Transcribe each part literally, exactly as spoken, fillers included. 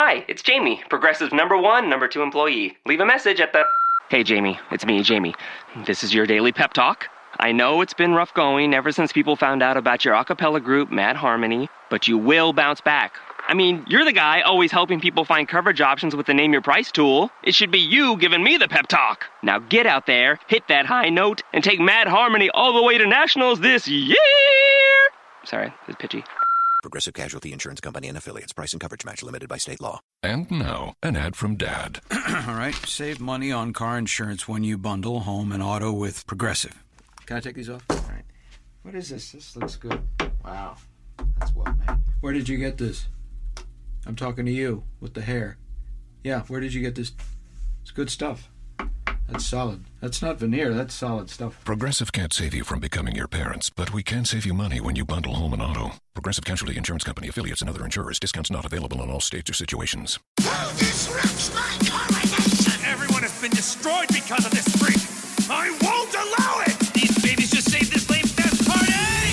Hi, it's Jamie, Progressive number one, number two employee. Leave a message at the... Hey, Jamie. It's me, Jamie. This is your daily pep talk. I know it's been rough going ever since people found out about your a cappella group, Mad Harmony, but you will bounce back. I mean, you're the guy always helping people find coverage options with the Name Your Price tool. It should be you giving me the pep talk. Now get out there, hit that high note, and take Mad Harmony all the way to nationals this year! Sorry, it's pitchy. Progressive Casualty Insurance Company and Affiliates. Price and coverage match limited by state law. And now, an ad from Dad. All right, save money on car insurance when you bundle home and auto with Progressive. Can I take these off? All right. What is this? This looks good. Wow, that's well made. Where did you get this? I'm talking to you with the hair. Yeah, where did you get this? It's good stuff. That's solid. That's not veneer, that's solid stuff. Progressive can't save you from becoming your parents, but we can save you money when you bundle home and auto. Progressive Casualty Insurance Company, Affiliates, and other insurers. Discounts not available in all states or situations. Who disrupts my coronation? Everyone has been destroyed because of this freak. I won't allow it! These babies just saved this lame fest party!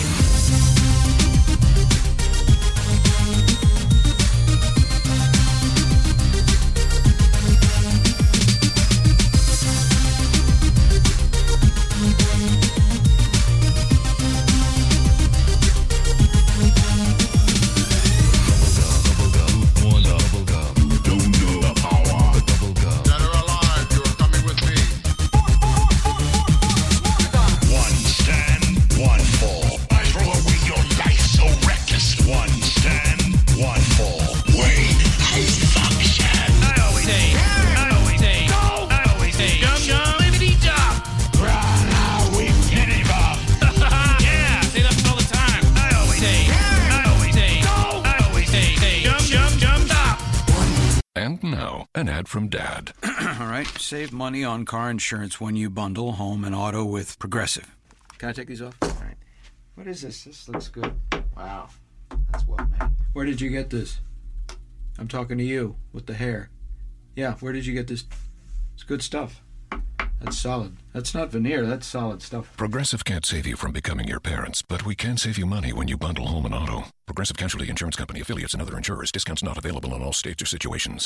An ad from Dad. All right, save money on car insurance when you bundle home and auto with Progressive. Can I take these off? All right. What is this? This looks good. Wow, that's well made. Where did you get this? I'm talking to you with the hair. Yeah, where did you get this? It's good stuff. That's solid. That's not veneer, that's solid stuff. Progressive can't save you from becoming your parents, but we can save you money when you bundle home and auto. Progressive Casualty Insurance Company, Affiliates, and other insurers. Discounts not available in all states or situations.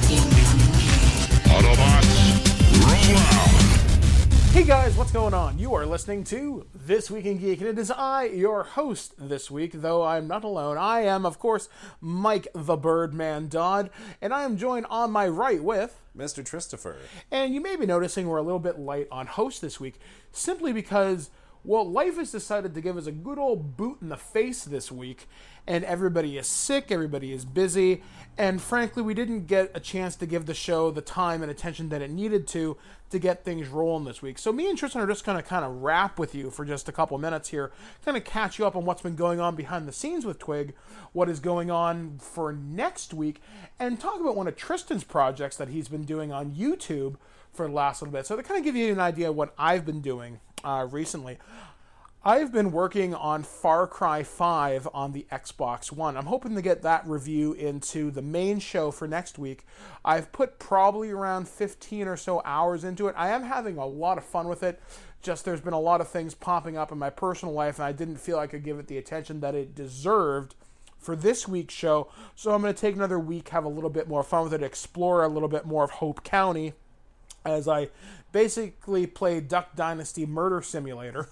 Autobots, roll out! Hey guys, what's going on? You are listening to This Week in Geek, and it is I, your host this week, though I'm not alone. I am, of course, Mike the Birdman Dodd, and I am joined on my right with... Mister Christopher. And you may be noticing we're a little bit light on host this week, simply because, well, life has decided to give us a good old boot in the face this week, and everybody is sick, everybody is busy, and frankly, we didn't get a chance to give the show the time and attention that it needed to to get things rolling this week. So me and Tristan are just going to kind of wrap with you for just a couple minutes here, kind of catch you up on what's been going on behind the scenes with Twig, what is going on for next week, and talk about one of Tristan's projects that he's been doing on YouTube for the last little bit. So to kind of give you an idea of what I've been doing uh, recently, I've been working on Far Cry five on the Xbox One. I'm hoping to get that review into the main show for next week. I've put probably around fifteen or so hours into it. I am having a lot of fun with it. Just there's been a lot of things popping up in my personal life, and I didn't feel I could give it the attention that it deserved for this week's show. So I'm going to take another week, have a little bit more fun with it, explore a little bit more of Hope County, as I basically play Duck Dynasty Murder Simulator.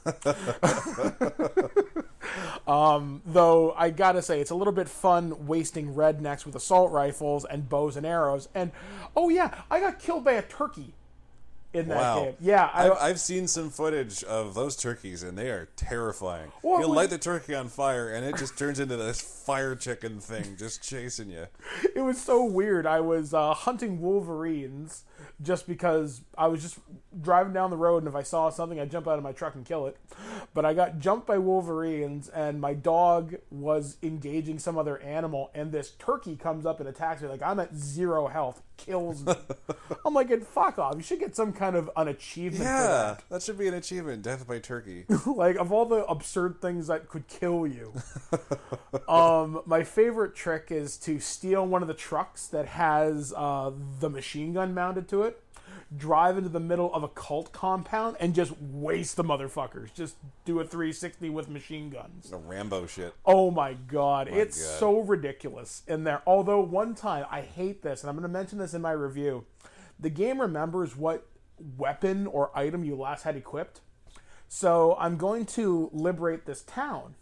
um, though, I gotta say, it's a little bit fun wasting rednecks with assault rifles and bows and arrows. And, oh yeah, I got killed by a turkey in that wow. game. Yeah, I, I've, I've seen some footage of those turkeys, and they are terrifying. Well, You'll was, light the turkey on fire, and it just turns into this fire chicken thing just chasing you. It was so weird. I was uh, hunting wolverines just because I was just driving down the road, and if I saw something, I'd jump out of my truck and kill it. But I got jumped by wolverines, and my dog was engaging some other animal, and this turkey comes up and attacks me. Like, I'm at zero health, kills me. I'm like, fuck off. You should get some kind of an achievement yeah, for that. that should be an achievement, death by turkey. Like, of all the absurd things that could kill you. um, my favorite trick is to steal one of the trucks that has uh, the machine gun mounted to it. drive into the middle of a cult compound and just waste the motherfuckers. Just do a three sixty with machine guns. The Rambo shit. Oh my god, My it's God. so ridiculous in there. Although one time, I hate this, and I'm going to mention this in my review. The game remembers what weapon or item you last had equipped. So I'm going to liberate this town,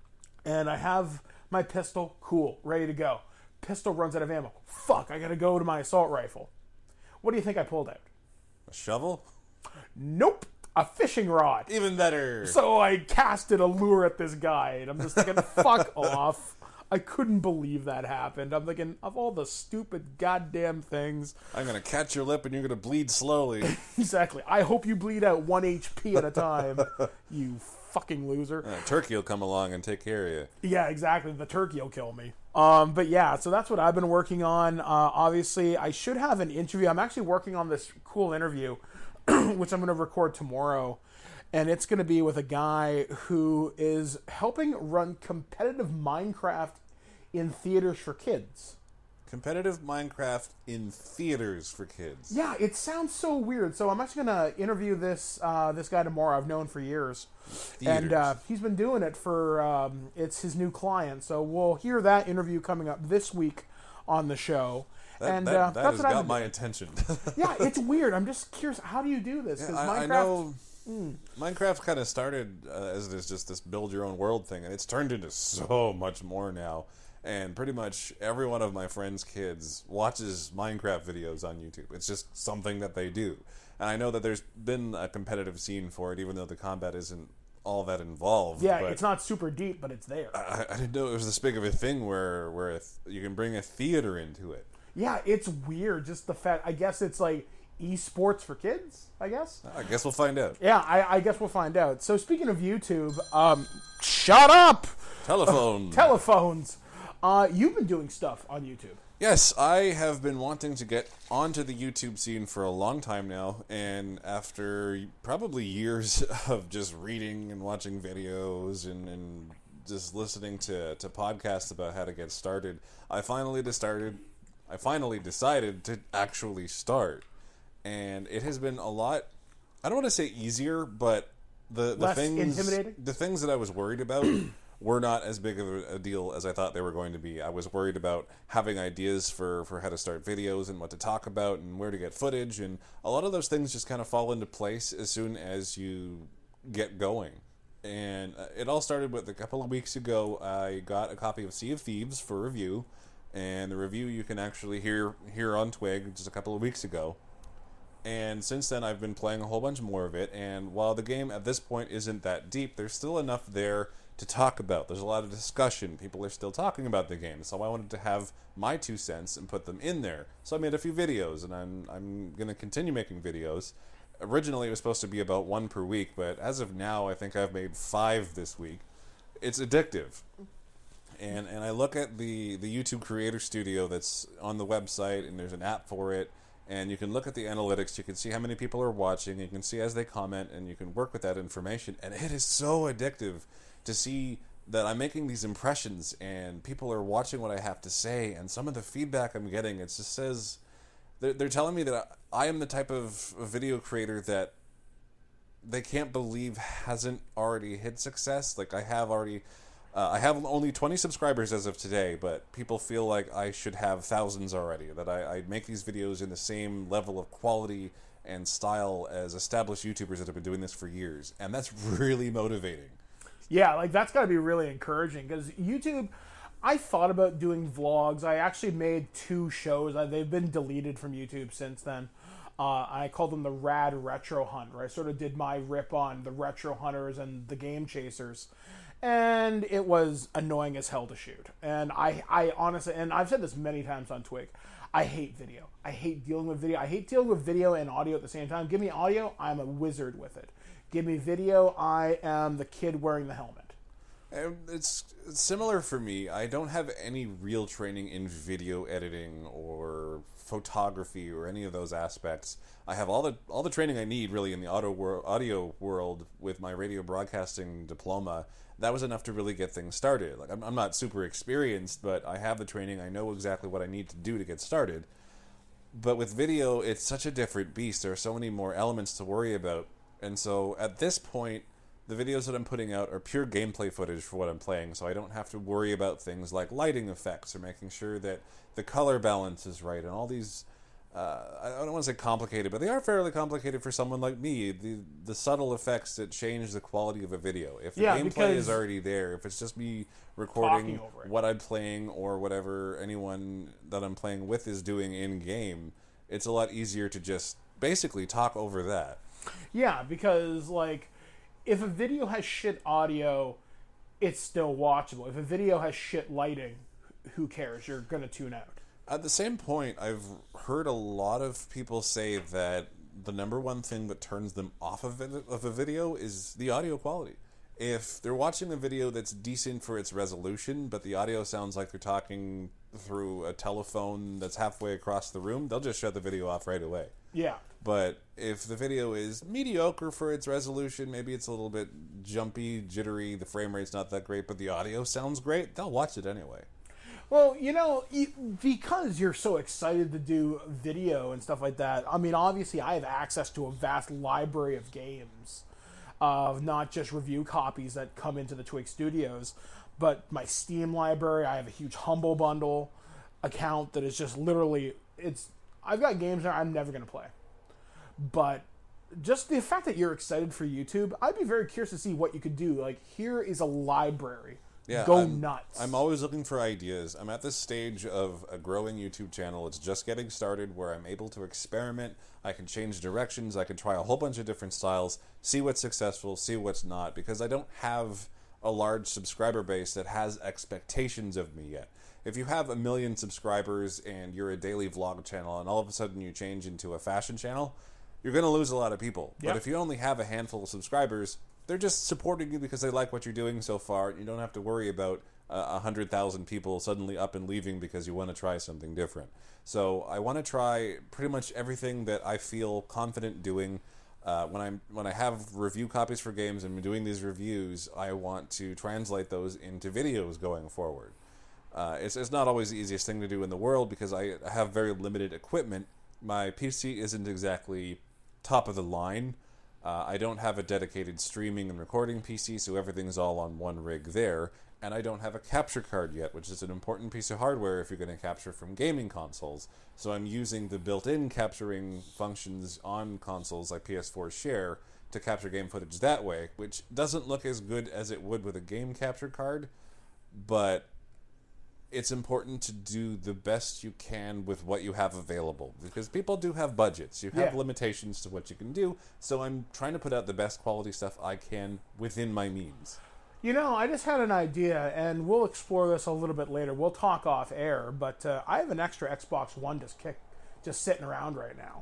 and I have my pistol, cool, ready to go. Pistol runs out of ammo. Fuck, I gotta go to my assault rifle. What do you think I pulled out? A shovel? Nope, a fishing rod. Even better. So I casted a lure at this guy, and I'm just thinking, fuck off. I couldn't believe that happened. I'm thinking, of all the stupid goddamn things. I'm going to catch your lip and you're going to bleed slowly. Exactly. I hope you bleed out one H P at a time, you fucking loser. Uh, turkey will come along and take care of you. Yeah, exactly. The turkey will kill me. Um, but yeah, so that's what I've been working on. Uh, obviously, I should have an interview. I'm actually working on this cool interview, which I'm going to record tomorrow. And it's going to be with a guy who is helping run competitive Minecraft in theaters for kids. Competitive Minecraft in theaters for kids. Yeah, it sounds so weird. So I'm actually going to interview this uh, this guy tomorrow. I've known for years. Theaters. And uh, he's been doing it for, um, it's his new client. So we'll hear that interview coming up this week on the show. That, and that, uh, that that's has what I've got been my doing. attention. Yeah, it's weird. I'm just curious. How do you do this? Yeah, Because I, Minecraft. I know Minecraft kind of started uh, as this just this build your own world thing, and it's turned into so much more now. And pretty much every one of my friends' kids watches Minecraft videos on YouTube. It's just something that they do. And I know that there's been a competitive scene for it, even though the combat isn't all that involved. Yeah, but it's not super deep, but it's there. I, I didn't know it was this big of a thing where where a th- you can bring a theater into it. Yeah, it's weird. Just the fact. I guess it's like esports for kids. I guess. I guess we'll find out. Yeah, I, I guess we'll find out. So speaking of YouTube, um, shut up. Telephone. Telephones. Uh, you've been doing stuff on YouTube. Yes, I have been wanting to get onto the YouTube scene for a long time now, and after probably years of just reading and watching videos and, and just listening to, to podcasts about how to get started, I finally started. I finally decided to actually start, and it has been a lot. I don't want to say easier, but the the Less things intimidating? the things that I was worried about were not as big of a deal as I thought they were going to be. I was worried about having ideas for, for how to start videos and what to talk about and where to get footage, and a lot of those things just kind of fall into place as soon as you get going. And it all started with a couple of weeks ago. I got a copy of Sea of Thieves for review, and the review you can actually hear here on Twig just a couple of weeks ago. And since then, I've been playing a whole bunch more of it, and while the game at this point isn't that deep, there's still enough there to talk about. There's a lot of discussion. People are still talking about the game, so I wanted to have my two cents and put them in there. So I made a few videos, and I'm I'm going to continue making videos. Originally, it was supposed to be about one per week, but as of now, I think I've made five this week. It's addictive. And and I look at the, the YouTube Creator Studio that's on the website, and there's an app for it, and you can look at the analytics, you can see how many people are watching, you can see as they comment, and you can work with that information, and it is so addictive to see that I'm making these impressions, and people are watching what I have to say, and some of the feedback I'm getting, it just says, they're, they're telling me that I, I am the type of video creator that they can't believe hasn't already hit success. Like, I have already... Uh, I have only twenty subscribers as of today, but people feel like I should have thousands already, that I, I make these videos in the same level of quality and style as established YouTubers that have been doing this for years, and that's really motivating. Yeah, like that's got to be really encouraging because YouTube, I thought about doing vlogs. I actually made two shows. I, they've been deleted from YouTube since then. Uh, I called them the Rad Retro Hunt, where I sort of did my rip on the Retro Hunters and the Game Chasers. And it was annoying as hell to shoot. And I, I honestly, and I've said this many times on Twig, I hate video. I hate dealing with video. I hate dealing with video and audio at the same time. Give me audio, I'm a wizard with it. Give me video, I am the kid wearing the helmet. And it's similar for me. I don't have any real training in video editing or photography or any of those aspects. I have all the all the training I need really in the audio wor- audio world with my radio broadcasting diploma. That was enough to really get things started. Like I'm, I'm not super experienced, but I have the training. I know exactly what I need to do to get started. But with video, it's such a different beast. There are so many more elements to worry about. And so at this point, the videos that I'm putting out are pure gameplay footage for what I'm playing, so I don't have to worry about things like lighting effects or making sure that the color balance is right and all these... Uh, I don't want to say complicated, but they are fairly complicated for someone like me. The the subtle effects that change the quality of a video. If the Yeah, gameplay is because- already there, if it's just me recording Talking over it. what I'm playing or whatever anyone that I'm playing with is doing in game, it's a lot easier to just basically talk over that. Yeah, because like if a video has shit audio, it's still watchable. If a video has shit lighting, who cares? You're gonna tune out. At the same point, I've heard a lot of people say that the number one thing that turns them off of, it, of a video is the audio quality. If they're watching a video that's decent for its resolution, but the audio sounds like they're talking through a telephone that's halfway across the room, they'll just shut the video off right away. Yeah. But if the video is mediocre for its resolution, maybe it's a little bit jumpy, jittery, the frame rate's not that great, but the audio sounds great, they'll watch it anyway. Well, you know, e- because you're so excited to do video and stuff like that, I mean, obviously I have access to a vast library of games, of not just review copies that come into the Twig Studios, but my Steam library. I have a huge Humble Bundle account that is just literally, it's, I've got games there I'm never going to play. But just the fact that you're excited for YouTube, I'd be very curious to see what you could do. Like, here is a library. Yeah, Go I'm, nuts. I'm always looking for ideas. I'm at this stage of a growing YouTube channel. It's just getting started where I'm able to experiment. I can change directions. I can try a whole bunch of different styles, see what's successful, see what's not, because I don't have a large subscriber base that has expectations of me yet. If you have a million subscribers and you're a daily vlog channel and all of a sudden you change into a fashion channel, you're going to lose a lot of people. Yep. But if you only have a handful of subscribers, they're just supporting you because they like what you're doing so far. You don't have to worry about uh, one hundred thousand people suddenly up and leaving because you want to try something different. So I want to try pretty much everything that I feel confident doing. Uh, when I'm when I have review copies for games and I'm doing these reviews, I want to translate those into videos going forward. Uh, it's, it's not always the easiest thing to do in the world because I have very limited equipment. My P C isn't exactly top of the line. Uh, I don't have a dedicated streaming and recording P C, so everything's all on one rig there. And I don't have a capture card yet, which is an important piece of hardware if you're going to capture from gaming consoles. So I'm using the built-in capturing functions on consoles like P S four Share to capture game footage that way, which doesn't look as good as it would with a game capture card, but it's important to do the best you can with what you have available because people do have budgets. You have Yeah. limitations to what you can do, so I'm trying to put out the best quality stuff I can within my means. You know, I just had an idea, and we'll explore this a little bit later. We'll talk off air, but uh, I have an extra Xbox One just kick, just sitting around right now.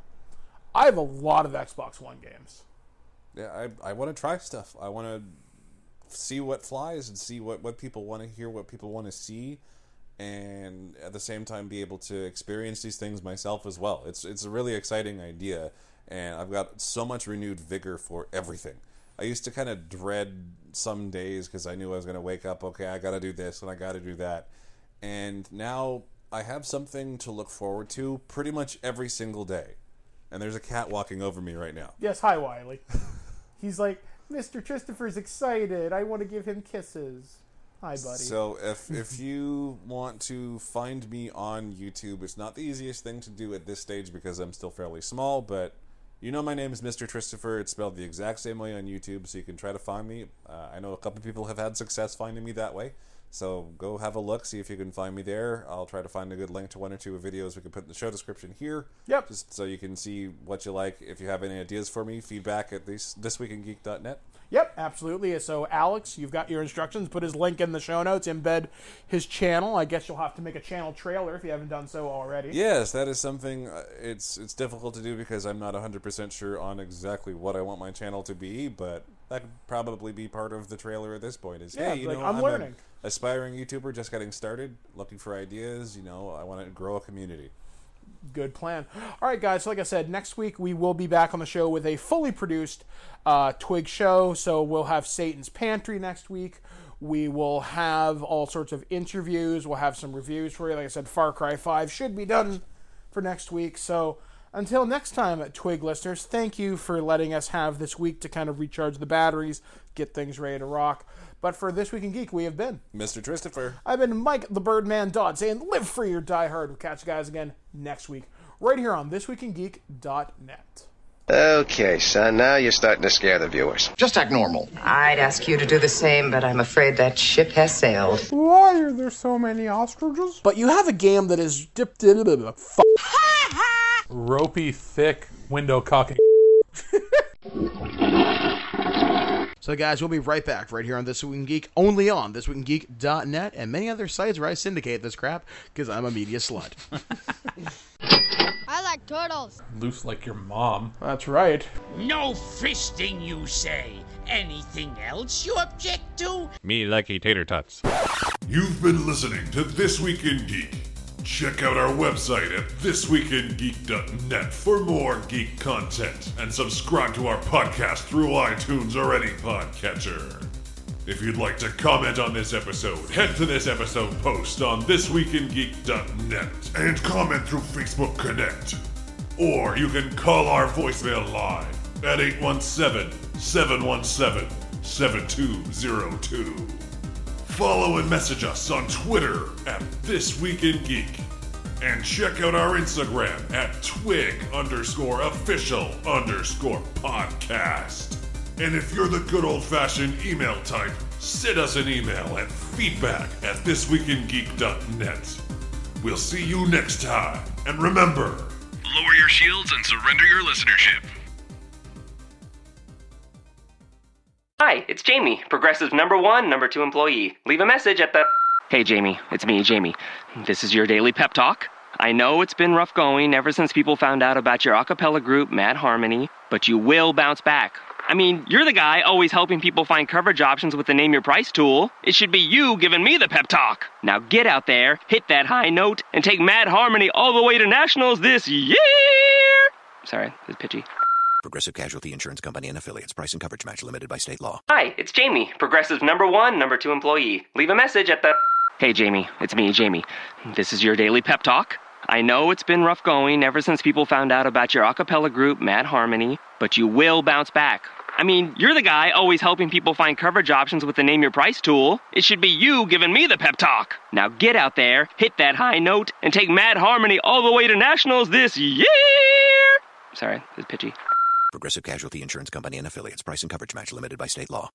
I have a lot of Xbox One games. Yeah, I, I want to try stuff. I want to see what flies and see what, what people want to hear, what people want to see, and at the same time be able to experience these things myself as well. It's it's a really exciting idea, and I've got so much renewed vigor for everything. I used to kind of dread some days because I knew I was going to wake up, okay, I got to do this and I got to do that. And now I have something to look forward to pretty much every single day. And there's a cat walking over me right now. Yes, hi, Wiley. He's like, Mister Christopher's excited. I want to give him kisses. Hi, buddy. So if if you want to find me on YouTube, it's not the easiest thing to do at this stage because I'm still fairly small, but you know my name is Mister Christopher. It's spelled the exact same way on YouTube, so you can try to find me. Uh, I know a couple people have had success finding me that way, so go have a look, see if you can find me there. I'll try to find a good link to one or two videos we can put in the show description here. Yep. Just so you can see what you like. If you have any ideas for me, feedback at this thisweekingeek dot net. Yep, absolutely. So, Alex, you've got your instructions. Put his link in the show notes. Embed his channel. I guess you'll have to make a channel trailer if you haven't done so already. Yes, that is something. Uh, it's it's difficult to do because I'm not one hundred percent sure on exactly what I want my channel to be, but that could probably be part of the trailer at this point. Is Yeah, hey, you like, know, I'm I'm learning. an aspiring YouTuber just getting started, looking for ideas. You know, I want to grow a community. Good plan. All right, guys. So like I said, next week we will be back on the show with a fully produced uh, Twig show. So we'll have Satan's Pantry next week. We will have all sorts of interviews. We'll have some reviews for you. Like I said, Far Cry five should be done for next week. So until next time, Twig listeners, thank you for letting us have this week to kind of recharge the batteries, get things ready to rock. But for This Week in Geek, we have been Mister Christopher. I've been Mike the Birdman Dodd saying live free or die hard. We'll catch you guys again next week, right here on this week in geek dot net. Okay, son, now you're starting to scare the viewers. Just act normal. I'd ask you to do the same, but I'm afraid that ship has sailed. Why are there so many ostriches? But you have a game that is dipped in a f- ropey, thick window cocking. So guys, we'll be right back right here on This Week in Geek, only on this week in geek dot net and many other sites where I syndicate this crap because I'm a media slut. I like turtles. Loose like your mom. That's right. No fisting, you say. Anything else you object to? Me likey tater tots. You've been listening to This Week in Geek. Check out our website at this week in geek dot net for more geek content and subscribe to our podcast through iTunes or any podcatcher. If you'd like to comment on this episode, head to this episode post on this week in geek dot net and comment through Facebook Connect. Or you can call our voicemail line at eight one seven, seven one seven, seven two zero two. Follow and message us on Twitter at This Week in Geek. And check out our Instagram at twig underscore official underscore podcast. And if you're the good old-fashioned email type, send us an email at feedback at this week in geek dot net. We'll see you next time. And remember, lower your shields and surrender your listenership. Hi, it's Jamie, Progressive number one, number two employee. Leave a message at the... Hey, Jamie, it's me, Jamie. This is your daily pep talk. I know it's been rough going ever since people found out about your a cappella group, Mad Harmony, but you will bounce back. I mean, you're the guy always helping people find coverage options with the Name Your Price tool. It should be you giving me the pep talk. Now get out there, hit that high note, and take Mad Harmony all the way to nationals this year! Sorry, it's pitchy. Progressive Casualty Insurance Company and Affiliates. Price and coverage match limited by state law. Hi, it's Jamie, Progressive number one, number two employee. Leave a message at the... Hey, Jamie, it's me, Jamie. This is your daily pep talk. I know it's been rough going ever since people found out about your a cappella group, Mad Harmony, but you will bounce back. I mean, you're the guy always helping people find coverage options with the Name Your Price tool. It should be you giving me the pep talk. Now get out there, hit that high note, and take Mad Harmony all the way to nationals this year! Sorry, it's pitchy. Progressive Casualty Insurance Company and Affiliates. Price and coverage match limited by state law.